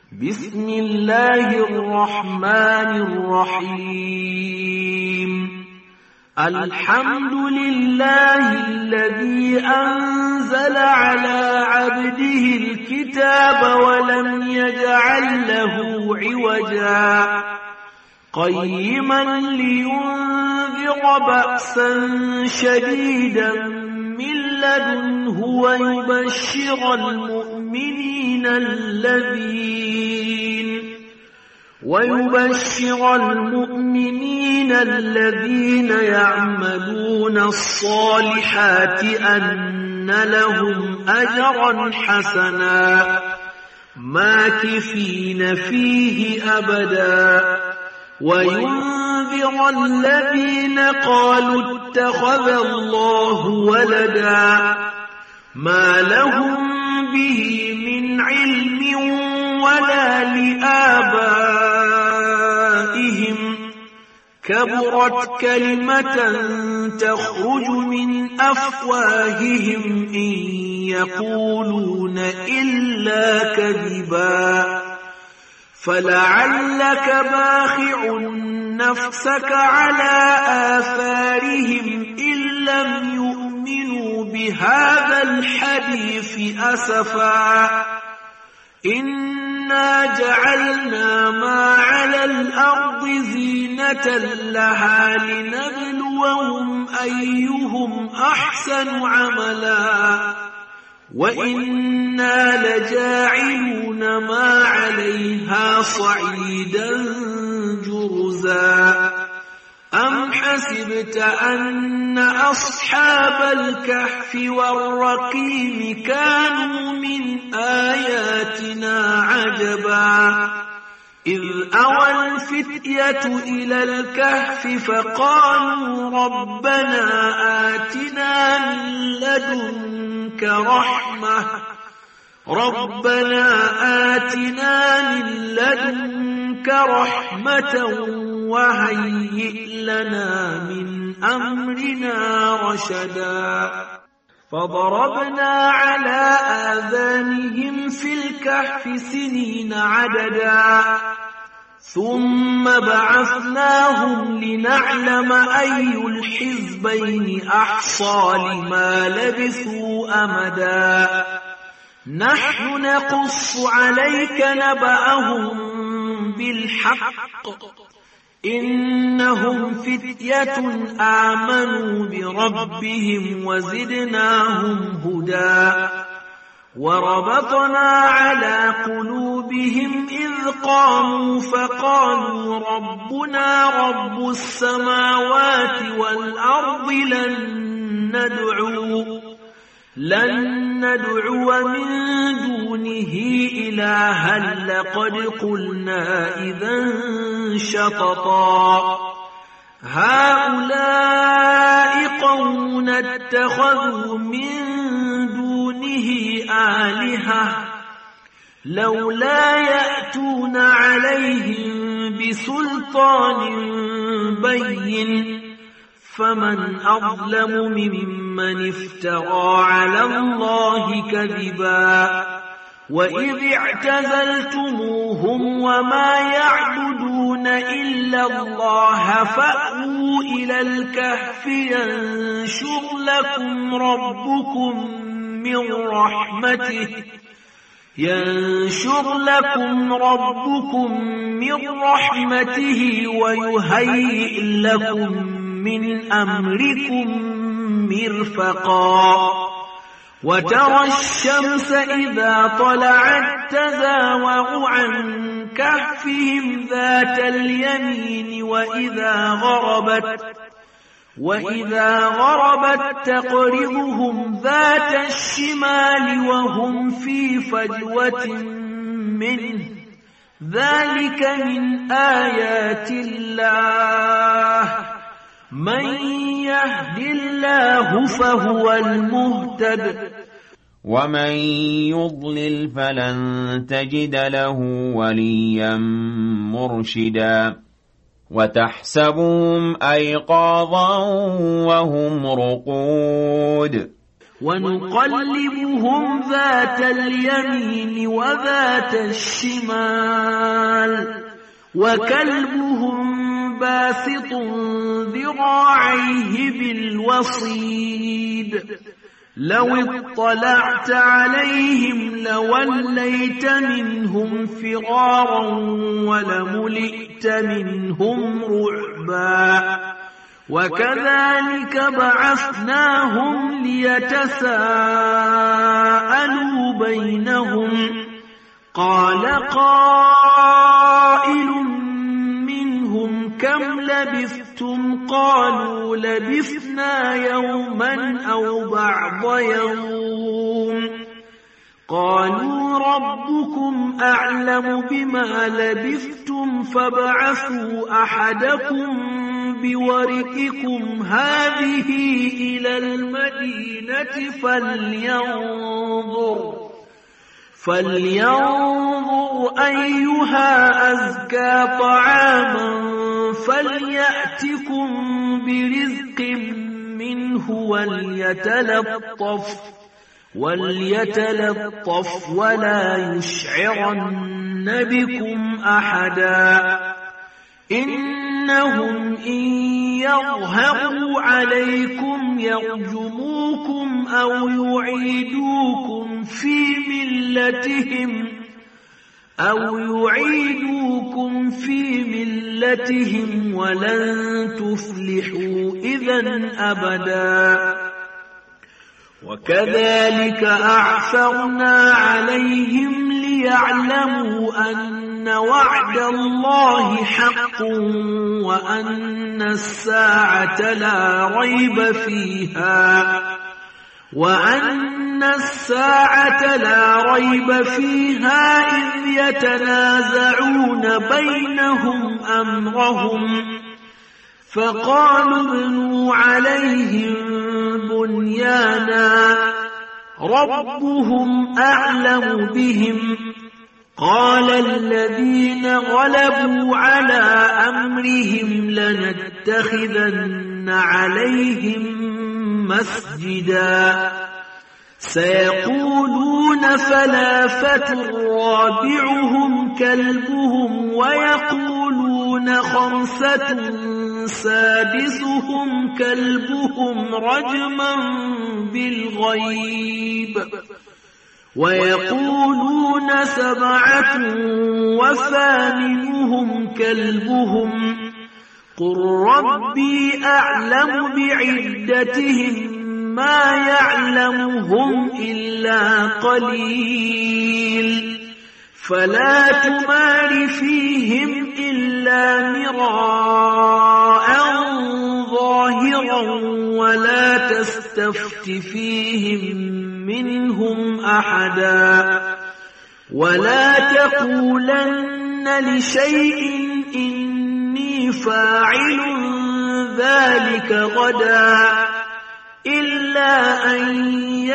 بسم الله الرحمن الرحيم الحمد لله الذي أنزل على عبده الكتاب ولم يجعل له عوجا قيما لينذر بأسا شديدا من لدنه ويبشر المؤمنين الذين يعملون الصالحات أن لهم أجرا حسنا ماكثين فيه أبدا وينذر الذين قالوا اتخذ الله ولدا ما لهم به من علم ولا لآبائهم كبرت كلمة تخرج من أفواههم إن يقولون إلا كذبا فلعلك باخع نفسك على آثارهم إن لم يؤمنوا بهذا الحديث أسفا إنا جعلنا ما على الأرض زينة لها لنبلوهم أيهم أحسن عملا وإنا لجاعلون ما عليها صعيدا جرزا أم حسبت أن أصحاب الكهف والرقيم كانوا من آياتنا عجبا إذ أوى الفتية إلى الكهف فقالوا ربنا آتنا من لدنك رحمة وهيئ لنا من أمرنا رشدا فضربنا على آذانهم في الكهف سنين عددا ثم بعثناهم لنعلم أي الحزبين أحصى لما لبثوا أمدا نحن نقص عليك نبأهم بالحق إنهم فتية آمنوا بربهم وزدناهم هدى وربطنا على قلوبهم إذ قاموا فقالوا ربنا رب السماوات والأرض لن ندعو من دونه إلها لقد قلنا إذا شططا هؤلاء قوم اتخذوا من دونه آلهة لولا يأتون عليهم بسلطان بين فمن أظلم ممن افترى على الله كذبا وإذ اعتزلتموهم وما يعبدون إلا الله فأووا إلى الكهف ينشر لكم ربكم من رحمته ويهيئ لكم من أمركم مرفقا وترى الشمس إذا طلعت تزاور عن كهفهم ذات اليمين وإذا غربت تقرضهم ذات الشمال وهم في فجوة منه ذلك من آيات الله من يهد الله فهو المهتد ومن يضلل فلن تجد له وليا مرشدا وتحسبهم أيقاظا وهم رقود ونقلبهم ذات اليمين وذات الشمال وكلبهم باسط ذراعيه بالوصيد لو اطلعت عليهم لوليت منهم فرارا ولملئت منهم رعبا وكذلك بعثناهم ليتساءلوا بينهم قال قائل منهم كم لبثتم قالوا لبثنا يوما أو بعض يوم قالوا ربكم أعلم بما لبثتم فابعثوا أحدكم بورقكم هذه إلى المدينة فلينظر أيها أزكى طعاما فليأتكم برزق منه وليتلطف ولا يشعرن بكم أحدا إنهم إن يظهروا عليكم يرجموكم أو يعيدوكم في ملتهم ولن تفلحوا إذا أبدا وكذلك أعثرنا عليهم ليعلموا أن وعد الله حق وأن الساعة لا ريب فيها إذ يتنازعون بينهم أمرهم فقالوا ابنوا عليهم بنيانا ربهم أعلم بهم قال الذين غلبوا على أمرهم لنتخذن عليهم مسجدا سيقولون ثلاثة رابعهم كلبهم ويقولون خمسة سادسهم كلبهم رجما بالغيب ويقولون سبعة وثامنهم كلبهم قل ربي أعلم بعدتهم ما يعلمهم إلا قليل فلا تمار فيهم إلا مراء ظاهرا ولا تستفت فيهم منهم أحدا ولا تقولن لشيء إني فاعل ذلك غدا إلا أن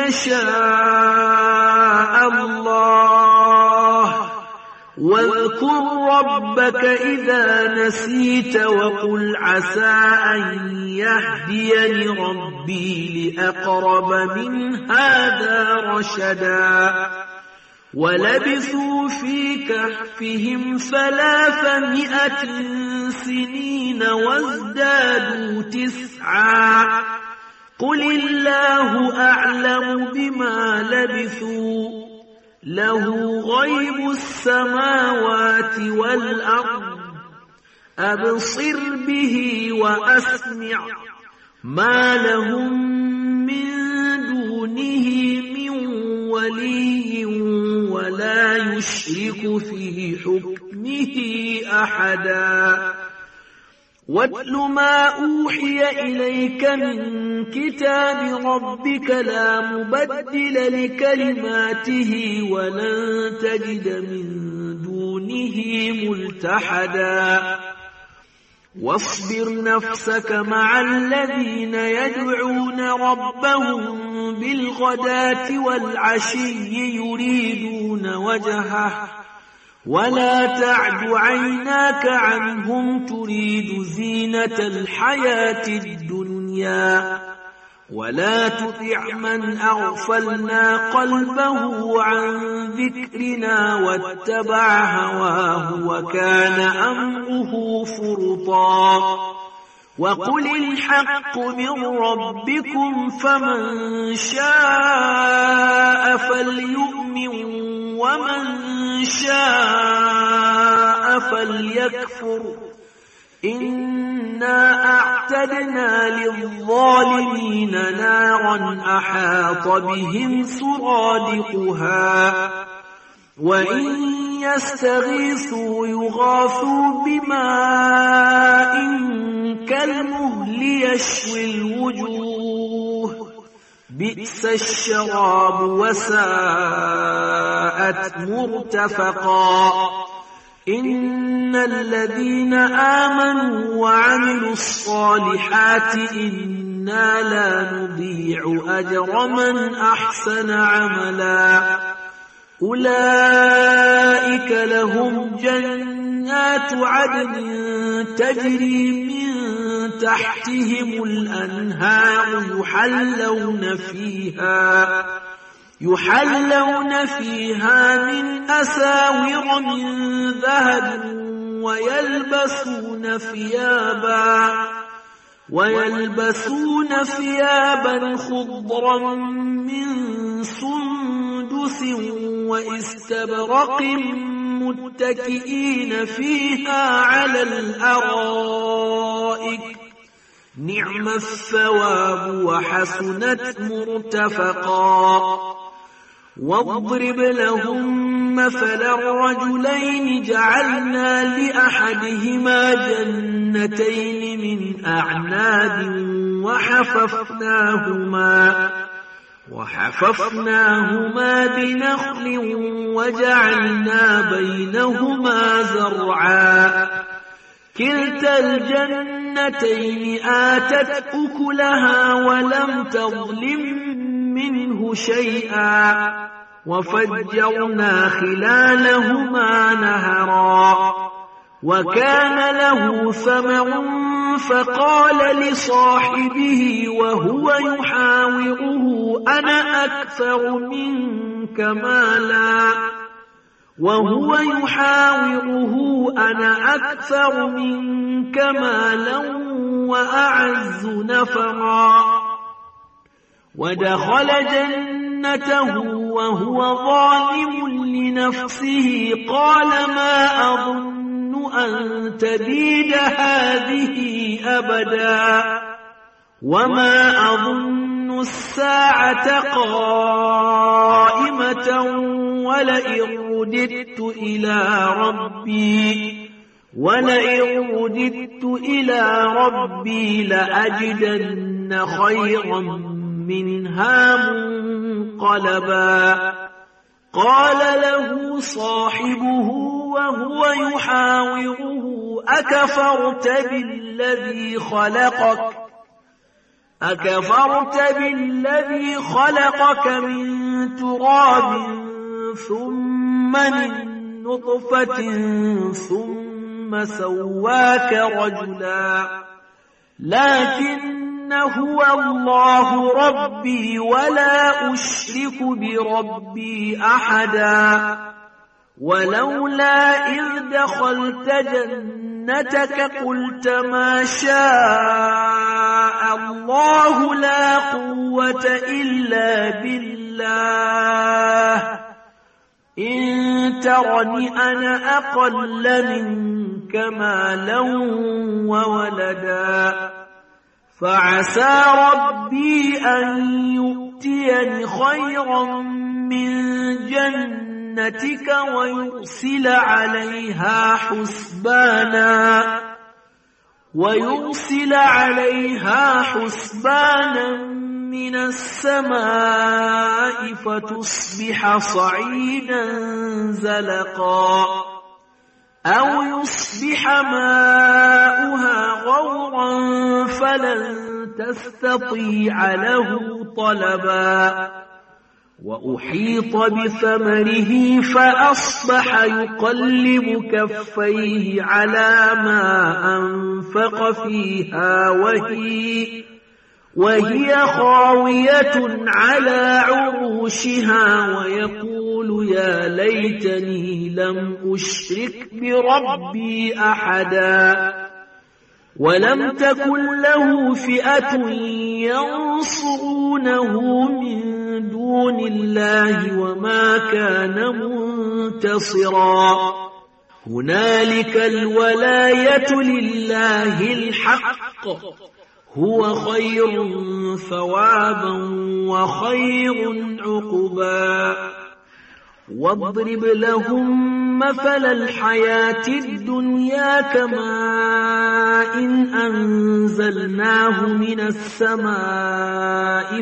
يشاء الله واذكر ربك إذا نسيت وقل عسى أن يهديني ربي لأقرب من هذا رشدا ولبثوا في كهفهم 300 سنين وازدادوا 9 قل الله أعلم بما لبثوا له غيب السماوات والأرض أبصر به وأسمع ما لهم من دونه من ولي ولا يشرك في حكمه أحدا واتل ما أوحي إليك من كتاب ربك لا مبدل لكلماته ولن تجد من دونه ملتحدا واصبر نفسك مع الذين يدعون ربهم بالغداة والعشي يريدون وجهه ولا تعد عيناك عنهم تريد زينة الحياة الدنيا ولا تطع من أغفلنا قلبه عن ذكرنا واتبع هواه وكان أمره فرطا وقل الحق من ربكم فمن شاء فليؤمن ومن شاء فليكفر إنا أعتدنا للظالمين نارا أحاط بهم سرادقها وإن يستغيثوا يغاثوا بماء كالمهل يشوي الوجوه بئس الشراب وساءت مرتفقا إن الذين آمنوا وعملوا الصالحات إنا لا نضيع أجر من أحسن عملا أولئك لهم جنات عدن تجري من تحتهم الأنهار يحلون فيها من أساور من ذهب ويلبسون ثيابا خضرا من سندس واستبرق متكئين فيها على الأرائك نعم الثواب وحسنت مرتفقا واضرب لهم مثلا الرجلين جعلنا لأحدهما جنتين من أعناب وحففناهما بنخل وجعلنا بينهما زرعا كلتا الجنتين آتت أكلها ولم تظلم منه شيئا وفجرنا خلالهما نهرا وكان له ثمر فقال لصاحبه وهو يحاوره أنا أكثر منك مالا وأعز نفرا ودخل جنته وهو ظالم لنفسه قال ما أظن أن تبيد هذه أبدا وما أظن الساعة قائمة ولئن رددت إلى ربي لأجدن خيرا منها منقلبا قال له صاحبه وهو يحاوره أكفرت بالذي خلقك من تراب ثم من نطفة ثم سواك رجلا لكن هو الله ربي ولا أشرك بربي أحدا ولولا إذ دخلت جنتك قلت ما شاء الله لا قوة إلا بالله إن ترني أنا أقل منك مالا وولدا فعسى ربي أن يؤتيني خيرا من جنتك ويرسل عليها حسبانا من السماء فتصبح صعيدا زلقا أو يصبح ماؤها غورا فلن تستطيع له طلبا وأحيط بثمره فأصبح يقلب كفيه على ما أنفق فيها وهي خاوية على عروشها ويقول يا ليتني لم أشرك بربي أحدا ولم تكن له فئة ينصرونه من دون الله وما كان منتصرا هنالك الولاية لله الحق هو خير ثوابا وخير عقبا واضرب لهم مثل الحياة الدنيا كماء أنزلناه من السماء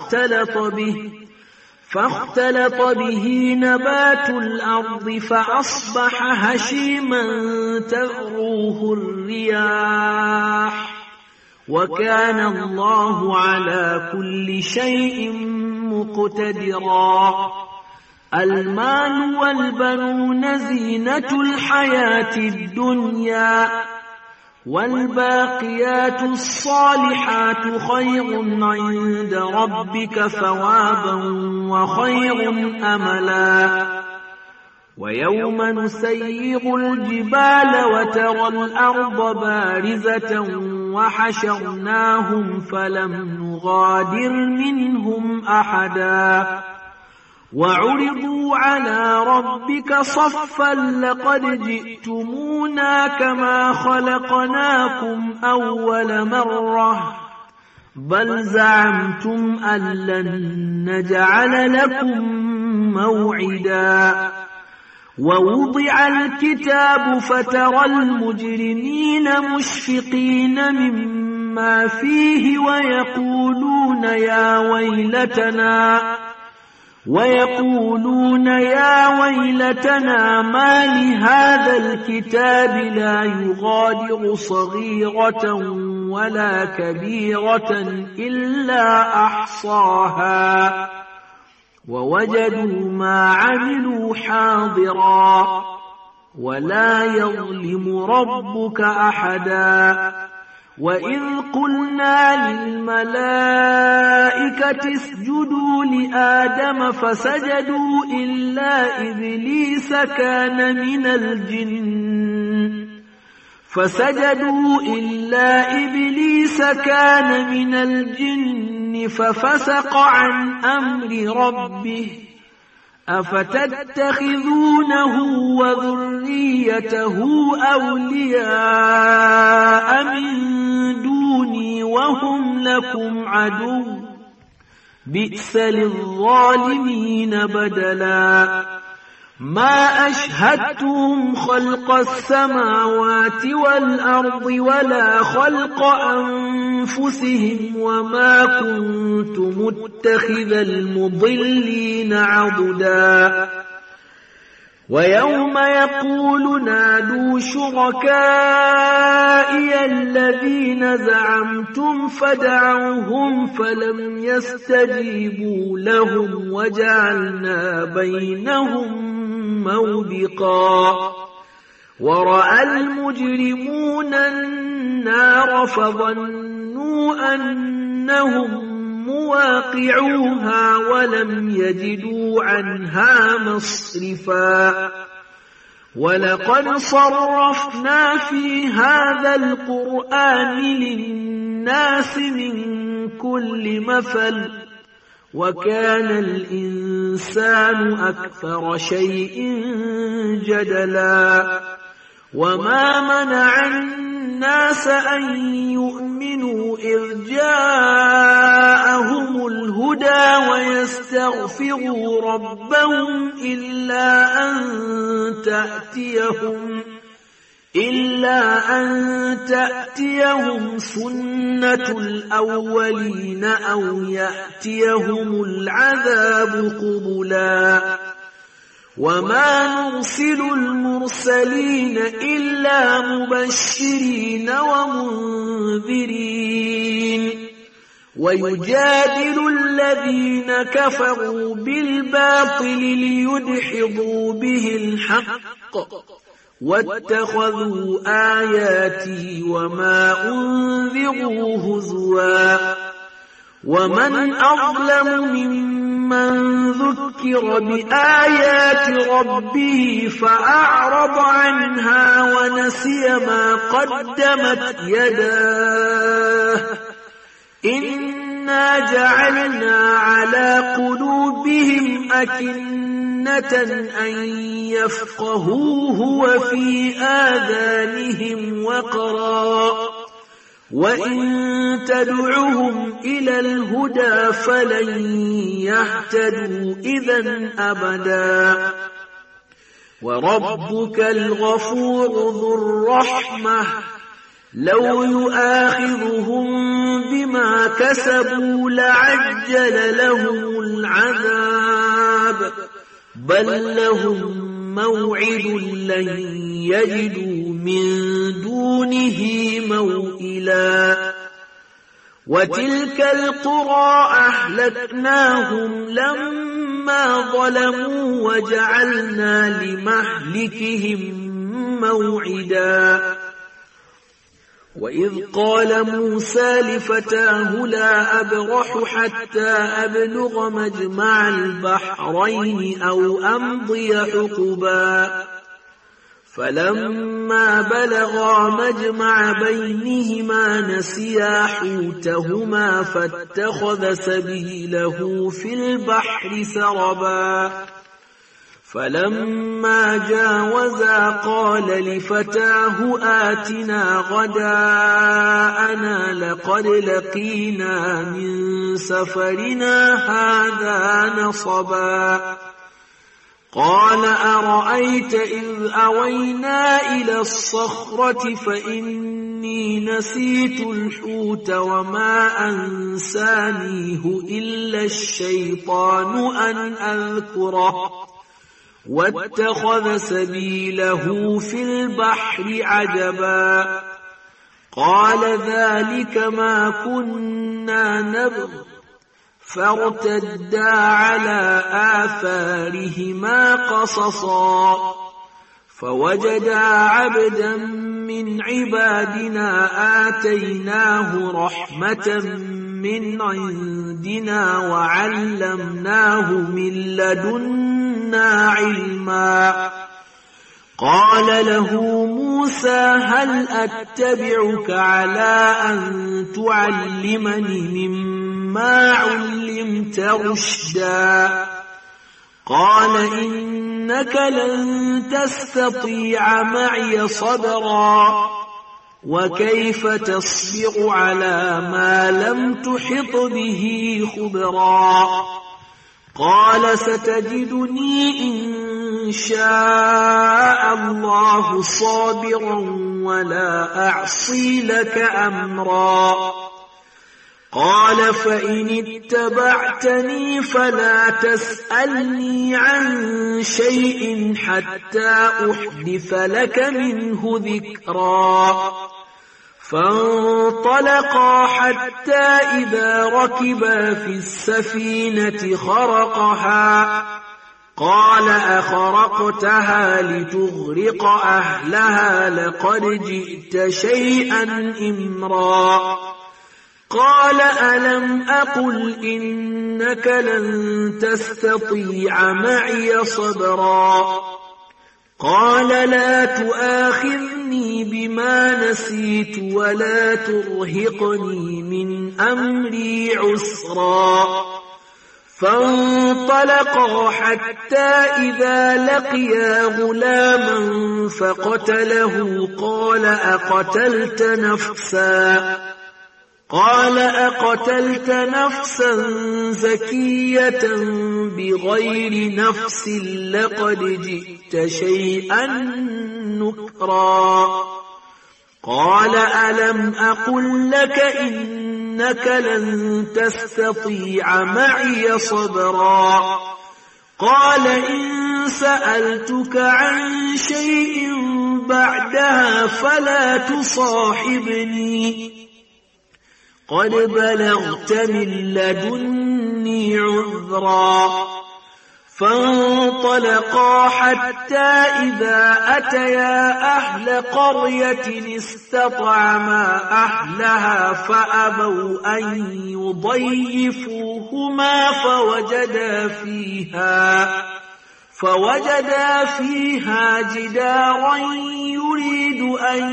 فاختلط به نبات الأرض فأصبح هشيما تذروه الرياح وكان الله على كل شيء مقتدرا المال والبنون زينة الحياة الدنيا والباقيات الصالحات خير عند ربك ثوابا وخير أملا ويوم نسير الجبال وترى الأرض بارزة وحشرناهم فلم نغادر منهم أحدا وعرضوا على ربك صفا لقد جئتمونا كما خلقناكم أول مرة بل زعمتم أن لن نجعل لكم موعدا ووضع الكتاب فترى المجرمين مشفقين مما فيه ويقولون يا ويلتنا ما لهذا الكتاب لا يغادر صغيرة ولا كبيرة إلا أحصاها ووجدوا ما عملوا حاضرا ولا يظلم ربك أحدا وإذ قلنا للملائكة اسجدوا لآدم فسجدوا إلا إبليس كان من الجن ففسق عن أمر ربه أفتتخذونه وذريته أولياء من دوني وهم لكم عدو بئس للظالمين بدلا ما أشهدتهم خلق السماوات والأرض ولا خلق أنفسهم وما كنت متخذ المضلين عضدا ويوم يقول نادوا شركائي الذين زعمتم فدعوهم فلم يستجيبوا لهم وجعلنا بينهم موبقا ورأى المجرمون النار فظنوا أنهم مواقعوها ولم يجدوا عنها مصرفا ولقد صرفنا في هذا القرآن للناس من كل مثل وكان الإنسان أكثر شيء جدلا وما منع الناس أن يؤمنوا إذ جاءهم الهدى ويستغفروا ربهم إلا أن تأتيهم سنة الأولين أو يأتيهم العذاب قبلا وما نرسل المرسلين إلا مبشرين ومنذرين ويجادل الذين كفروا بالباطل ليدحضوا به الحق واتخذوا آياتي وما أنذروا هزوا ومن أظلم ممن ذكر بآيات ربه فأعرض عنها ونسي ما قدمت يداه إنا جعلنا على قلوبهم أكنة أن يفقهوه وفي آذانهم وقرا وإن تدعهم إلى الهدى فلن يهتدوا إذا أبدا وربك الغفور ذو الرحمة لو يؤاخذهم بما كسبوا لعجل لهم العذاب بل لهم موعد لن يجدوا من دونه موئلا وتلك القرى أهلكناهم لما ظلموا وجعلنا لمهلكهم موعدا وإذ قال موسى لفتاه لا أبرح حتى أبلغ مجمع البحرين أو أمضي حقبا فلما بلغا مجمع بينهما نسيا حوتهما فاتخذ سبيله في البحر سربا فلما جاوزا قال لفتاه آتنا غداءنا لقد لقينا من سفرنا هذا نصبا قال أرأيت إذ أوينا إلى الصخرة فإني نسيت الحوت وما أنسانيه إلا الشيطان أن أذكره واتخذ سبيله في البحر عجبا قال ذلك ما كنا نبغ فارتدا على آثارهما قصصا فوجدا عبدا من عبادنا آتيناه رحمة من عندنا وعلمناه من لدنا علما قال له موسى هل أتبعك على أن تعلمني مما علمت رشدا قال إنك لن تستطيع معي صبرا وكيف تصبر على ما لم تحط به خبرا قال ستجدني إن شاء الله صابرا ولا أعصي لك أمرا قال فإن اتبعتني فلا تسألني عن شيء حتى أحدث لك منه ذكرا فانطلقا حتى إذا ركبا في السفينة خرقها قال أخرقتها لتغرق أهلها لقد جئت شيئا إمرا قال ألم أقل إنك لن تستطيع معي صبرا قال لا تؤاخذني بما نسيت ولا ترهقني من أمري عسرا فانطلقا حتى إذا لقيا غلاما فقتله قال أقتلت نفسا زكية بغير نفس لقد جئت شيئا نكرا قال ألم أقل لك إنك لن تستطيع معي صبرا قال إن سألتك عن شيء بعدها فلا تصاحبني قد بلغت من لدني عذرا فانطلقا حتى إذا أتيا أهل قرية استطعما أهلها فأبوا أن يضيفوهما فوجدا فيها جدارا يريد أن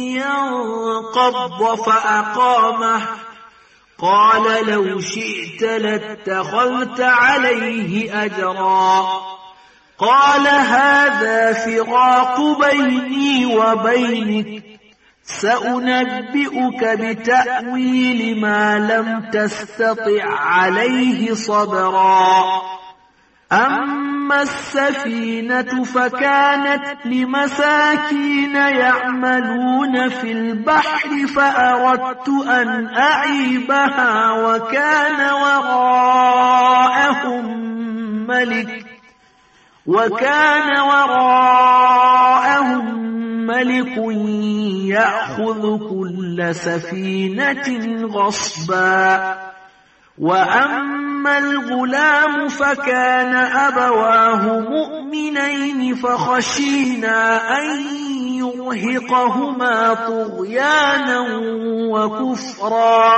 ينقض فأقامه قال لو شئت لاتخذت عليه أجرا قال هذا فراق بيني وبينك سأنبئك بتأويل ما لم تستطع عليه صبرا أما السفينة فكانت لمساكين يعملون في البحر فأردت أن أعيبها وكان وراءهم ملك يأخذ كل سفينة غصبا وأما الغلام فكان أبواه مؤمنين فخشينا أن يرهقهما طغيانا وكفرا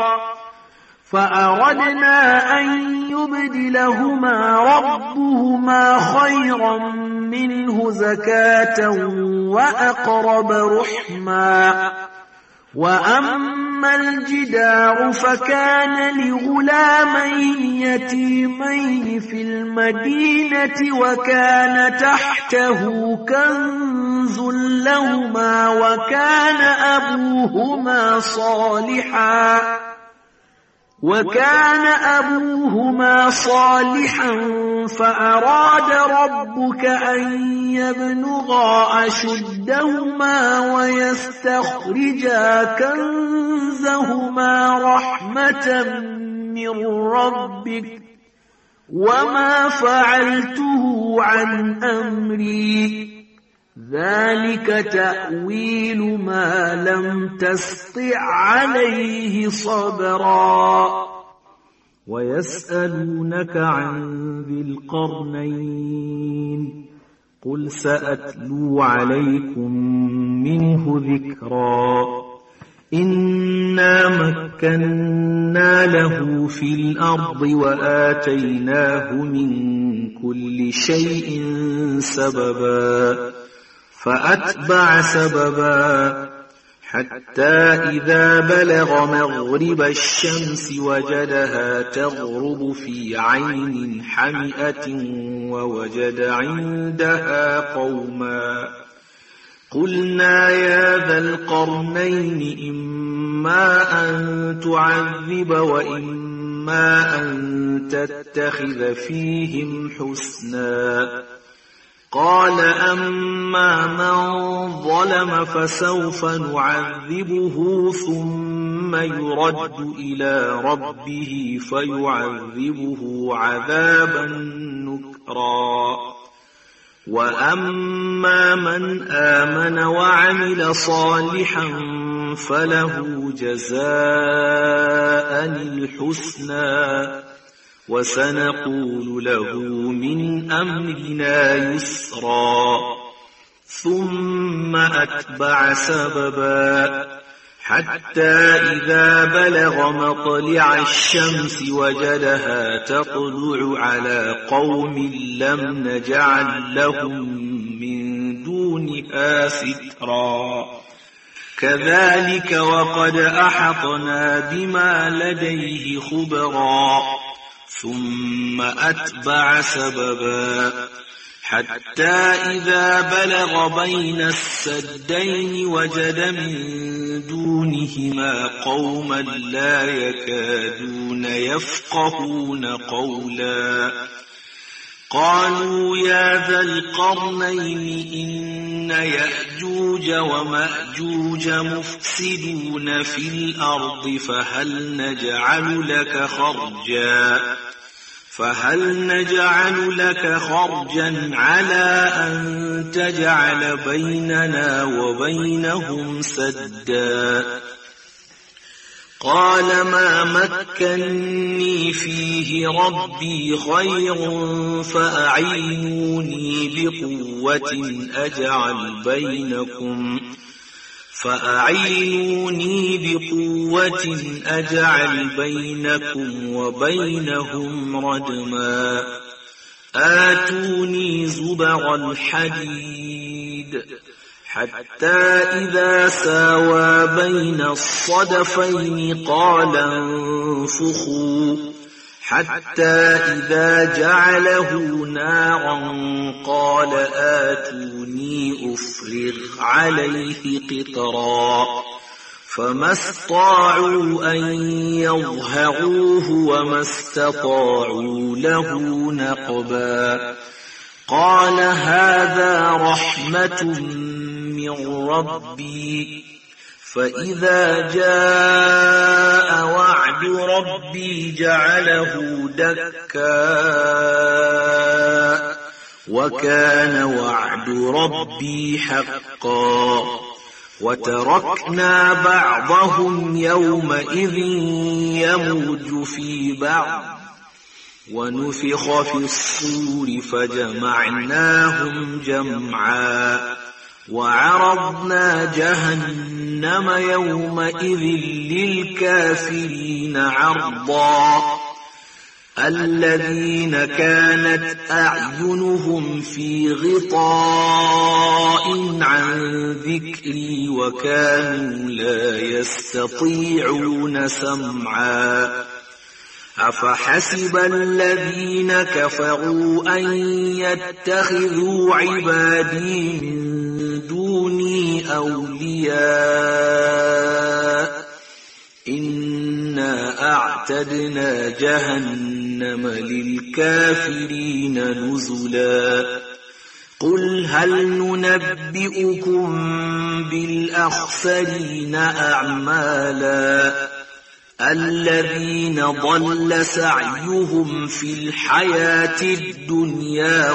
فأردنا أن يبدلهما ربهما خيرا منه زكاة وأقرب رحما وأما الجدار فكان لغلامين يتيمين في المدينة وكان تحته كنز لهما وكان أبوهما صالحا فأراد ربك أن يبلغا أشدهما ويستخرجا كنزهما رحمة من ربك وما فعلته عن أمري ذلك تأويل ما لم تستطع عليه صبرا ويسألونك عن ذي القرنين قل سأتلو عليكم منه ذكرا إنا مكنا له في الأرض وآتيناه من كل شيء سببا فأتبع سببا حتى إذا بلغ مغرب الشمس وجدها تغرب في عين حمئة ووجد عندها قوما قلنا يا ذا القرنين إما أن تعذب وإما أن تتخذ فيهم حسنا قال أما من ظلم فسوف نعذبه ثم يرد إلى ربه فيعذبه عذابا نكرا وأما من آمن وعمل صالحا فله جزاء الحسنى وسنقول له من أمرنا يسرا ثم أتبع سببا حتى إذا بلغ مطلع الشمس وجدها تطلع على قوم لم نجعل لهم من دونها سترا كذلك وقد أحطنا بما لديه خبرا ثم أتبع سببا حتى إذا بلغ بين السدين وجد من دونهما قوما لا يكادون يفقهون قولا قالوا يا ذا القرنين إن يأجوج ومأجوج مفسدون في الأرض فهل نجعل لك خرجا على أن تجعل بيننا وبينهم سدا قال ما مكنني فيه ربي خير فأعينوني بقوة أجعل بينكم وبينهم ردما آتوني زبر الحديد حتى إذا ساوى بين الصدفين قال انفخوا حتى إذا جعله نارا قال آتوني أفرغ عليه قطرا فما استطاعوا أن يظهروه وما استطاعوا له نقبا قال هذا رحمة من ربي فإذا جاء وعد ربي جعله دكا وكان وعد ربي حقا وتركنا بعضهم يومئذ يموج في بعض ونفخ في الصور فجمعناهم جمعا وعرضنا جهنم يومئذ للكافرين عرضا الذين كانت أعينهم في غطاء عن ذكري وكانوا لا يستطيعون سمعا أفحسب الذين كفروا أن يتخذوا عبادي من دوني أولياء إنا أعتدنا جهنم للكافرين نزلا قل هل ننبئكم بالأخسرين أعمالا الذين ضل سعيهم في الحياة الدنيا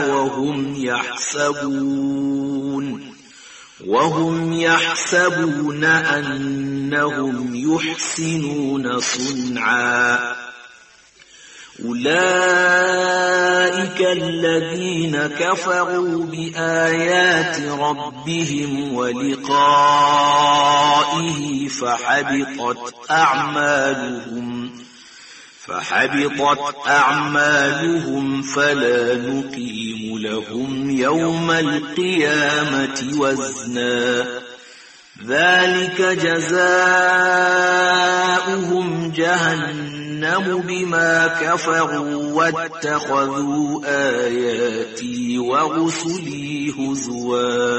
وهم يحسبون أنهم يحسنون صنعا أولئك الذين كفروا بآيات ربهم ولقائه فحبطت أعمالهم فلا نقيم لهم يوم القيامة وزنا ذلك جزاؤهم جهنم بما كفروا واتخذوا آياتي ورسلي هزوا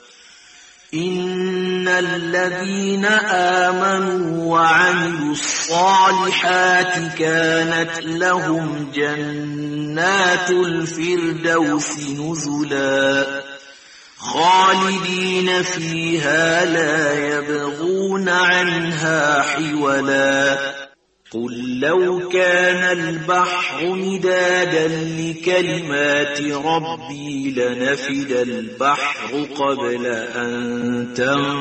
إن الذين آمنوا وعملوا الصالحات كانت لهم جنات الفردوس نزلا خالدين فيها لا يبغون عنها حولا قل لو كان البحر مدادا لكلمات ربي لنفد البحر قبل أن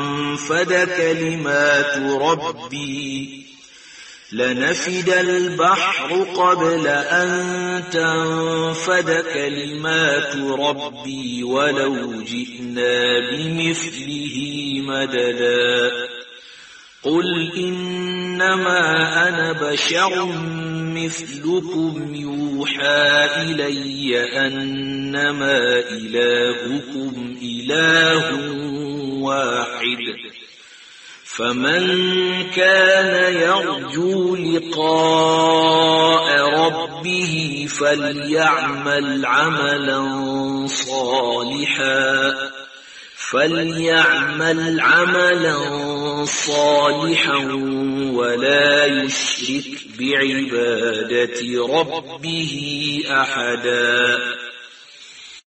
تنفد كلمات ربي ولو جئنا بمثله مددا قل إنما أنا بشر مثلكم يوحى إلي أنما إلهكم إله واحد فمن كان يرجو لقاء ربه فليعمل عملا صالحا ولا يشرك بعبادة ربه أحدا